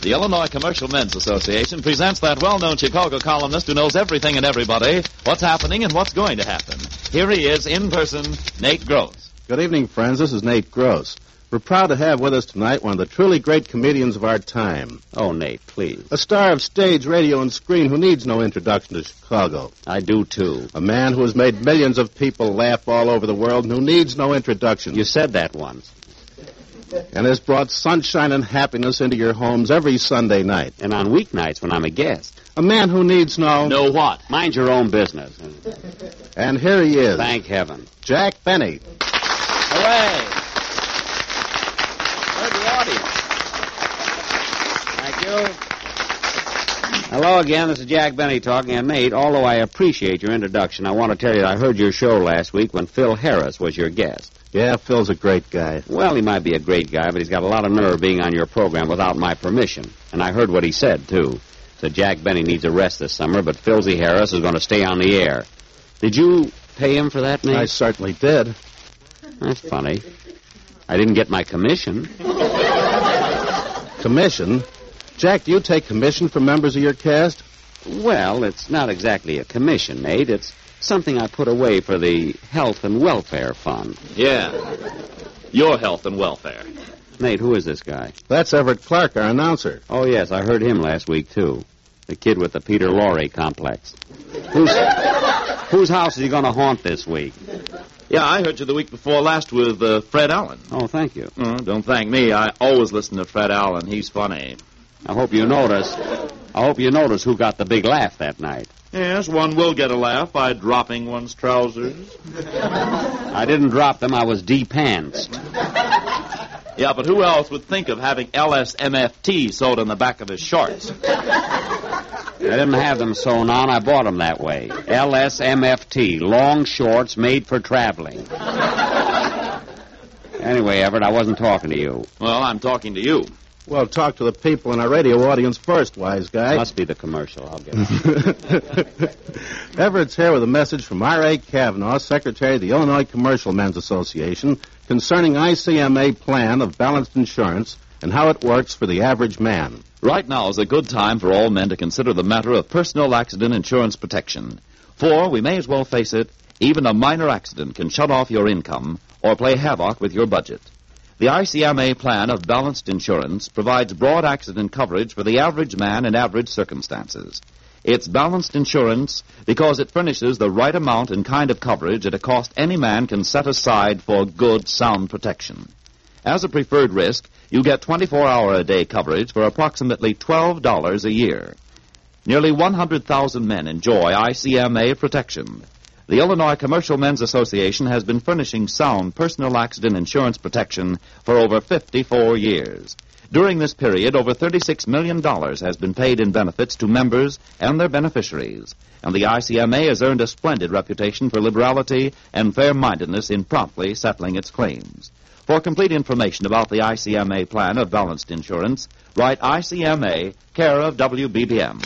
The Illinois Commercial Men's Association presents that well-known Chicago columnist who knows everything and everybody, what's happening and what's going to happen. Here he is, in person, Nate Gross. Good evening, friends. This is Nate Gross. We're proud to have with us tonight one of the truly great comedians of our time. Oh, Nate, please. A star of stage, radio, and screen who needs no introduction to Chicago. I do, too. A man who has made millions of people laugh all over the world and who needs no introduction. You said that once. And has brought sunshine and happiness into your homes every Sunday night. And on weeknights when I'm a guest. A man who needs no... No what? Mind your own business. And here he is. Thank heaven. Jack Benny. Hooray! Where's the audience? Thank you. Hello again, this is Jack Benny talking. And Nate, although I appreciate your introduction, I want to tell you that I heard your show last week when Phil Harris was your guest. Yeah, Phil's a great guy. Well, he might be a great guy, but he's got a lot of nerve being on your program without my permission. And I heard what he said, too. Said Jack Benny needs a rest this summer, but Philsy Harris is going to stay on the air. Did you pay him for that, Nate? I certainly did. That's funny. I didn't get my commission. Commission? Jack, do you take commission from members of your cast? Well, it's not exactly a commission, Nate. It's something I put away for the Health and Welfare Fund. Yeah. Your health and welfare. Nate, who is this guy? That's Everett Clark, our announcer. Oh, yes, I heard him last week, too. The kid with the Peter Lorre complex. Whose house is he going to haunt this week? Yeah, I heard you the week before last with Fred Allen. Oh, thank you. Don't thank me. I always listen to Fred Allen. He's funny. I hope you notice who got the big laugh that night. Yes, one will get a laugh by dropping one's trousers. I didn't drop them. I was de-pantsed. Yeah, but who else would think of having LSMFT sewed on the back of his shorts? I didn't have them sewn on. I bought them that way. LSMFT, long shorts made for traveling. Anyway, Everett, I wasn't talking to you. Well, I'm talking to you. Well, talk to the people in our radio audience first, wise guy. Must be the commercial. I'll get it. Everett's here with a message from R.A. Kavanaugh, Secretary of the Illinois Commercial Men's Association, concerning ICMA plan of balanced insurance and how it works for the average man. Right now is a good time for all men to consider the matter of personal accident insurance protection. For, we may as well face it, even a minor accident can shut off your income or play havoc with your budget. The ICMA plan of balanced insurance provides broad accident coverage for the average man in average circumstances. It's balanced insurance because it furnishes the right amount and kind of coverage at a cost any man can set aside for good, sound protection. As a preferred risk, you get 24-hour-a-day coverage for approximately $12 a year. Nearly 100,000 men enjoy ICMA protection. The Illinois Commercial Men's Association has been furnishing sound personal accident insurance protection for over 54 years. During this period, over $36 million has been paid in benefits to members and their beneficiaries, and the ICMA has earned a splendid reputation for liberality and fair-mindedness in promptly settling its claims. For complete information about the ICMA plan of balanced insurance, write ICMA, care of WBBM.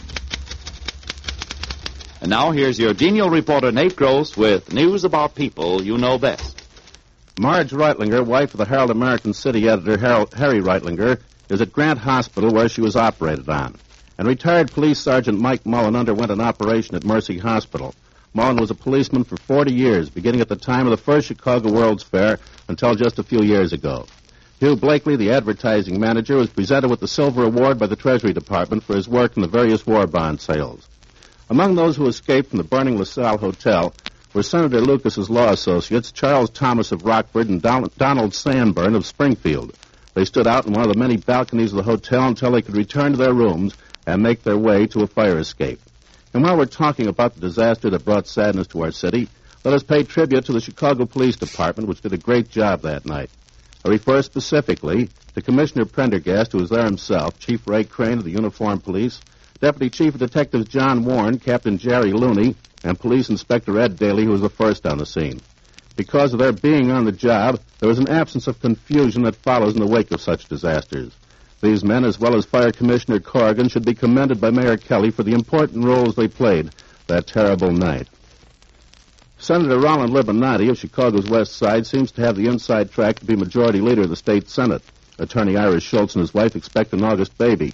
And now here's your genial reporter, Nate Gross, with news about people you know best. Marge Reitlinger, wife of the Herald American City editor Harry Reitlinger, is at Grant Hospital where she was operated on. And retired Police Sergeant Mike Mullen underwent an operation at Mercy Hospital. Mullen was a policeman for 40 years, beginning at the time of the first Chicago World's Fair until just a few years ago. Hugh Blakely, the advertising manager, was presented with the Silver Award by the Treasury Department for his work in the various war bond sales. Among those who escaped from the burning LaSalle Hotel were Senator Lucas's law associates, Charles Thomas of Rockford and Donald Sanborn of Springfield. They stood out in one of the many balconies of the hotel until they could return to their rooms and make their way to a fire escape. And while we're talking about the disaster that brought sadness to our city, let us pay tribute to the Chicago Police Department, which did a great job that night. I refer specifically to Commissioner Prendergast, who was there himself, Chief Ray Crane of the Uniformed Police, Deputy Chief of Detectives John Warren, Captain Jerry Looney, and Police Inspector Ed Daly, who was the first on the scene. Because of their being on the job, there was an absence of confusion that follows in the wake of such disasters. These men, as well as Fire Commissioner Corrigan, should be commended by Mayor Kelly for the important roles they played that terrible night. Senator Roland Libonati of Chicago's West Side seems to have the inside track to be Majority Leader of the state Senate. Attorney Ira Schultz and his wife expect an August baby.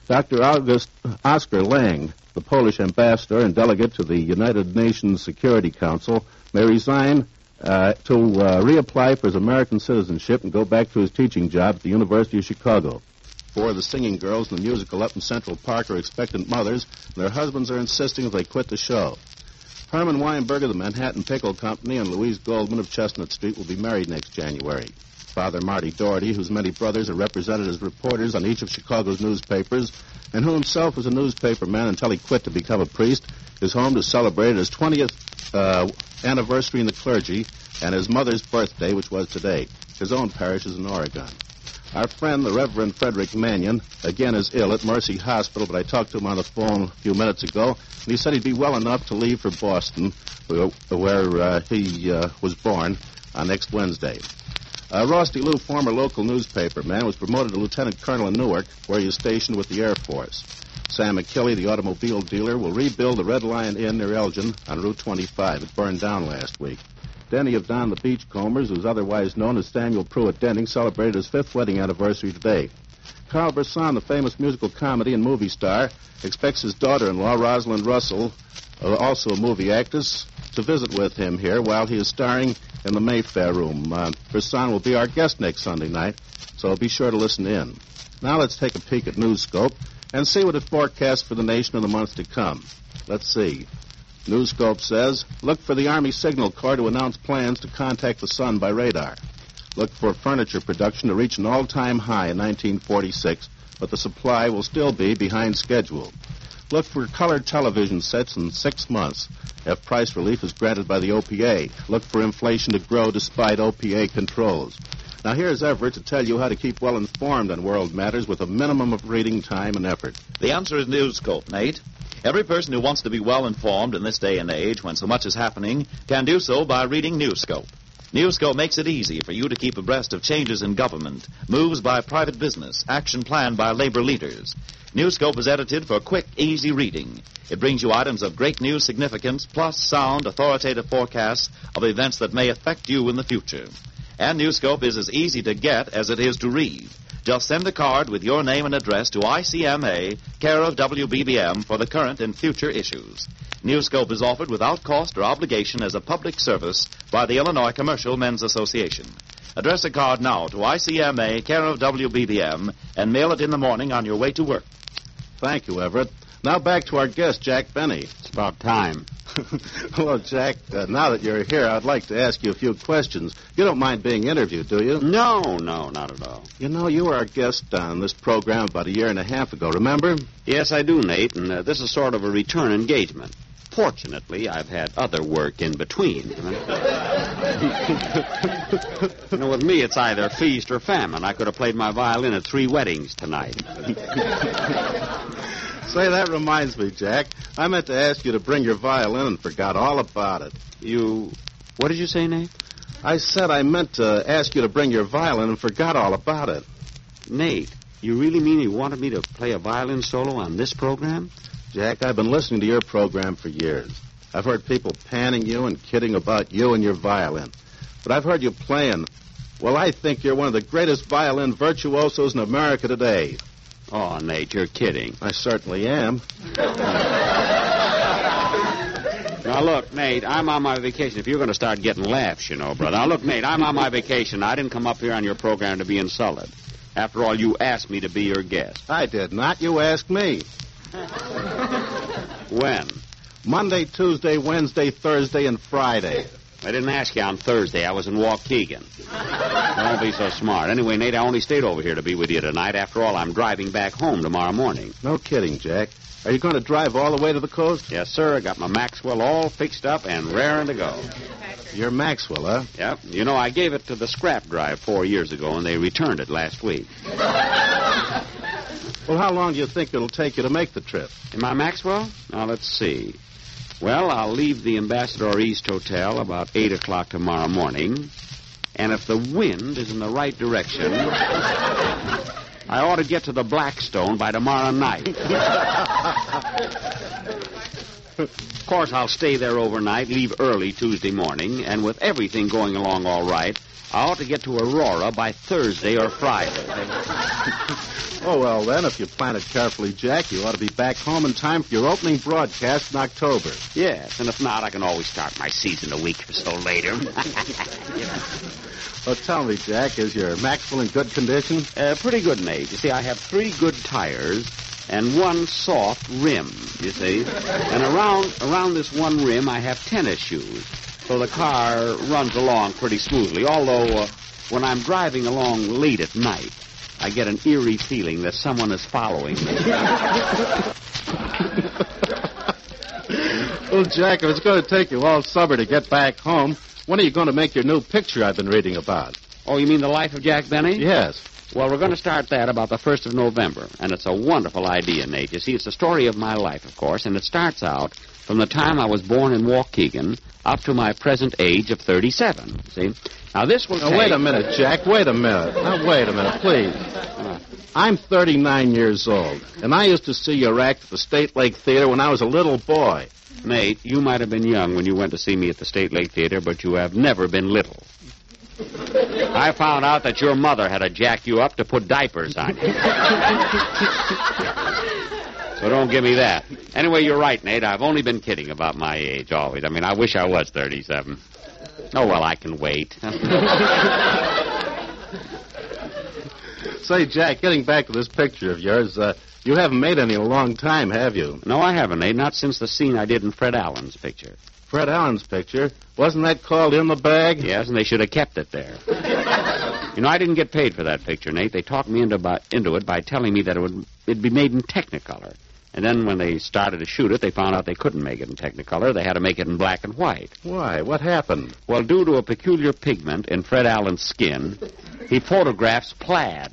Dr. Oscar Lang, the Polish ambassador and delegate to the United Nations Security Council, may resign to reapply for his American citizenship and go back to his teaching job at the University of Chicago. 4 of the singing girls in the musical up in Central Park are expectant mothers, and their husbands are insisting that they quit the show. Herman Weinberg of the Manhattan Pickle Company and Louise Goldman of Chestnut Street will be married next January. Father Marty Doherty, whose many brothers are represented as reporters on each of Chicago's newspapers, and who himself was a newspaperman until he quit to become a priest, is home to celebrate his 20th anniversary in the clergy and his mother's birthday, which was today. His own parish is in Oregon. Our friend, the Reverend Frederick Mannion, again is ill at Mercy Hospital, but I talked to him on the phone a few minutes ago, and he said he'd be well enough to leave for Boston, where he was born, next Wednesday. Ross DeLue, former local newspaper man, was promoted to lieutenant colonel in Newark, where he is stationed with the Air Force. Sam McKilley, the automobile dealer, will rebuild the Red Lion Inn near Elgin on Route 25. It burned down last week. Denny of Don the Beachcombers, who's otherwise known as Samuel Pruitt Denning, celebrated his 5th wedding anniversary today. Carl Brisson, the famous musical comedy and movie star, expects his daughter-in-law, Rosalind Russell, also a movie actress, to visit with him here while he is starring in the Mayfair Room. Brisson will be our guest next Sunday night, so be sure to listen in. Now let's take a peek at Newscope and see what it forecasts for the nation in the months to come. Let's see. Newscope says, look for the Army Signal Corps to announce plans to contact the sun by radar. Look for furniture production to reach an all-time high in 1946, but the supply will still be behind schedule. Look for colored television sets in 6 months if price relief is granted by the OPA. Look for inflation to grow despite OPA controls. Now here's Everett to tell you how to keep well informed on world matters with a minimum of reading time and effort. The answer is Newscope, Nate. Every person who wants to be well informed in this day and age when so much is happening can do so by reading Newscope. Newscope makes it easy for you to keep abreast of changes in government, moves by private business, action planned by labor leaders. Newscope is edited for quick, easy reading. It brings you items of great news significance, plus sound, authoritative forecasts of events that may affect you in the future. And Newscope is as easy to get as it is to read. Just send a card with your name and address to ICMA, care of WBBM, for the current and future issues. Newscope is offered without cost or obligation as a public service by the Illinois Commercial Men's Association. Address a card now to ICMA, care of WBBM, and mail it in the morning on your way to work. Thank you, Everett. Now back to our guest, Jack Benny. It's about time. Hello, Jack. Now that you're here, I'd like to ask you a few questions. You don't mind being interviewed, do you? No, not at all. You know, you were our guest on this program about a year and a half ago, remember? Yes, I do, Nate, and this is sort of a return engagement. Fortunately, I've had other work in between. You know, with me, it's either feast or famine. I could have played my violin at 3 weddings tonight. Say, that reminds me, Jack. I meant to ask you to bring your violin and forgot all about it. What did you say, Nate? I said I meant to ask you to bring your violin and forgot all about it. Nate, you really mean you wanted me to play a violin solo on this program? Jack, I've been listening to your program for years. I've heard people panning you and kidding about you and your violin. But I've heard you playing. Well, I think you're one of the greatest violin virtuosos in America today. Oh, Nate, you're kidding. I certainly am. Now, look, Nate, I'm on my vacation. If you're going to start getting laughs, you know, brother. Now, look, Nate, I'm on my vacation. I didn't come up here on your program to be insulted. After all, you asked me to be your guest. I did not. You asked me. When? Monday, Tuesday, Wednesday, Thursday, and Friday. I didn't ask you on Thursday. I was in Waukegan. Don't be so smart. Anyway, Nate, I only stayed over here to be with you tonight. After all, I'm driving back home tomorrow morning. No kidding, Jack. Are you going to drive all the way to the coast? Yes, sir. I got my Maxwell all fixed up and raring to go. Your Maxwell, huh? Yep. You know, I gave it to the scrap drive 4 years ago, and they returned it last week. Well, how long do you think it'll take you to make the trip? In my Maxwell? Now, let's see. Well, I'll leave the Ambassador East Hotel about 8 o'clock tomorrow morning. And if the wind is in the right direction, I ought to get to the Blackstone by tomorrow night. Of course, I'll stay there overnight, leave early Tuesday morning, and with everything going along all right, I ought to get to Aurora by Thursday or Friday. Oh, well, then, if you plan it carefully, Jack, you ought to be back home in time for your opening broadcast in October. Yes, and if not, I can always start my season a week or so later. Well, tell me, Jack, is your Maxwell in good condition? Pretty good, Nate. You see, I have 3 good tires and 1 soft rim, you see. And around this one rim, I have tennis shoes. So the car runs along pretty smoothly, although when I'm driving along late at night, I get an eerie feeling that someone is following me. Well, Jack, if it's going to take you all summer to get back home, when are you going to make your new picture I've been reading about? Oh, you mean The Life of Jack Benny? Yes. Well, we're going to start that about the 1st of November, and it's a wonderful idea, Nate. You see, it's the story of my life, of course, and it starts out from the time I was born in Waukegan up to my present age of 37, see? Now, this will take... Wait a minute, Jack, wait a minute. Now, wait a minute, please. I'm 39 years old, and I used to see your act at the State Lake Theater when I was a little boy. Nate, you might have been young when you went to see me at the State Lake Theater, but you have never been little. I found out that your mother had to jack you up to put diapers on you. So don't give me that. Anyway, you're right, Nate. I've only been kidding about my age always. I mean, I wish I was 37. Oh, well, I can wait. Say, Jack, getting back to this picture of yours, you haven't made any in a long time, have you? No, I haven't, Nate. Not since the scene I did in Fred Allen's picture. Fred Allen's picture? Wasn't that called In the Bag? Yes, and they should have kept it there. You know, I didn't get paid for that picture, Nate. They talked me into it by telling me that it'd be made in Technicolor. And then when they started to shoot it, they found out they couldn't make it in Technicolor. They had to make it in black and white. Why? What happened? Well, due to a peculiar pigment in Fred Allen's skin, he photographs plaid.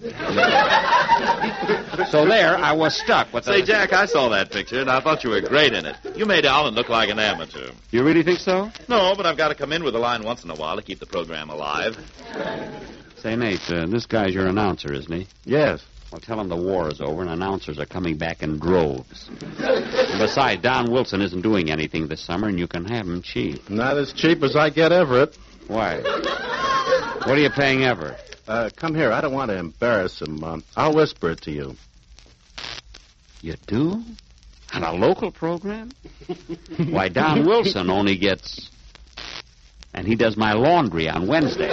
So there, I was stuck with Say, Jack, I saw that picture, and I thought you were great in it. You made Allen look like an amateur. You really think so? No, but I've got to come in with a line once in a while to keep the program alive. Say, Nate, this guy's your announcer, isn't he? Yes. Well, tell him the war is over and announcers are coming back in droves. And besides, Don Wilson isn't doing anything this summer, and you can have him cheap. Not as cheap as I get Everett. Why? What are you paying Everett? Come here. I don't want to embarrass him. I'll whisper it to you. You do? On a local program? Why, Don Wilson only gets... And he does my laundry on Wednesday.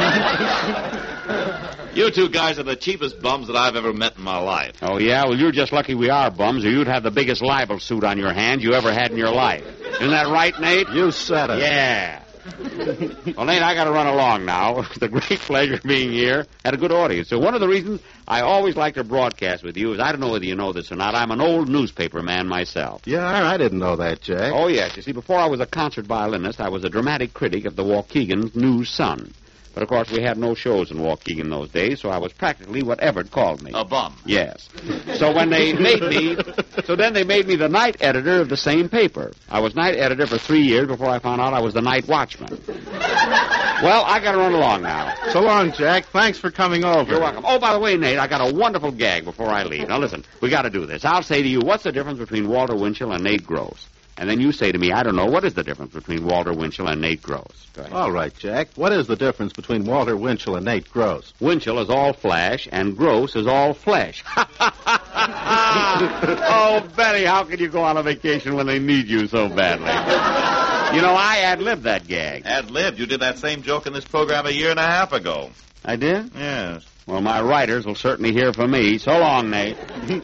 You two guys are the cheapest bums that I've ever met in my life. Oh, yeah? Well, you're just lucky we are bums, or you'd have the biggest libel suit on your hands you ever had in your life. Isn't that right, Nate? You said it. Yeah. Well, Nate, I got to run along now. It's a great pleasure being here. Had a good audience. So one of the reasons I always like to broadcast with you is, I don't know whether you know this or not, I'm an old newspaper man myself. Yeah, I didn't know that, Jack. Oh, yes. You see, before I was a concert violinist, I was a dramatic critic of the Waukegan News Sun. But, of course, we had no shows in Waukegan those days, so I was practically what Everett called me. A bum. Yes. So when they made me... So then they made me the night editor of the same paper. I was night editor for 3 years before I found out I was the night watchman. Well, I got to run along now. So long, Jack. Thanks for coming over. You're welcome. Oh, by the way, Nate, I got a wonderful gag before I leave. Now, listen, we got to do this. I'll say to you, what's the difference between Walter Winchell and Nate Gross? And then you say to me, I don't know, what is the difference between Walter Winchell and Nate Gross? Go ahead. All right, Jack. What is the difference between Walter Winchell and Nate Gross? Winchell is all flash, and Gross is all flesh. Oh, Benny, how can you go on a vacation when they need you so badly? You know, I ad-libbed that gag. Ad-libbed? You did that same joke in this program 1.5 years ago. I did? Yes. Well, my writers will certainly hear from me. So long, Nate.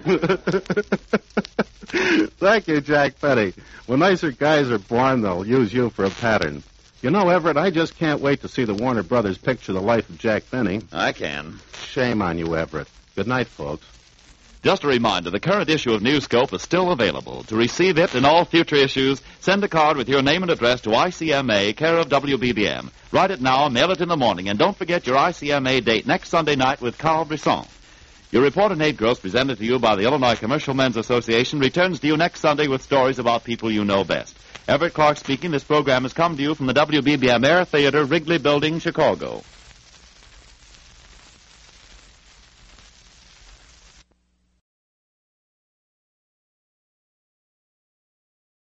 Thank you, Jack Benny. When nicer guys are born, they'll use you for a pattern. You know, Everett, I just can't wait to see the Warner Brothers picture The Life of Jack Benny. I can. Shame on you, Everett. Good night, folks. Just a reminder, the current issue of Newscope is still available. To receive it and all future issues, send a card with your name and address to ICMA, care of WBBM. Write it now, mail it in the morning, and don't forget your ICMA date next Sunday night with Carl Brisson. Your reporter, Nate Gross, presented to you by the Illinois Commercial Men's Association, returns to you next Sunday with stories about people you know best. Everett Clark speaking. This program has come to you from the WBBM Air Theater, Wrigley Building, Chicago.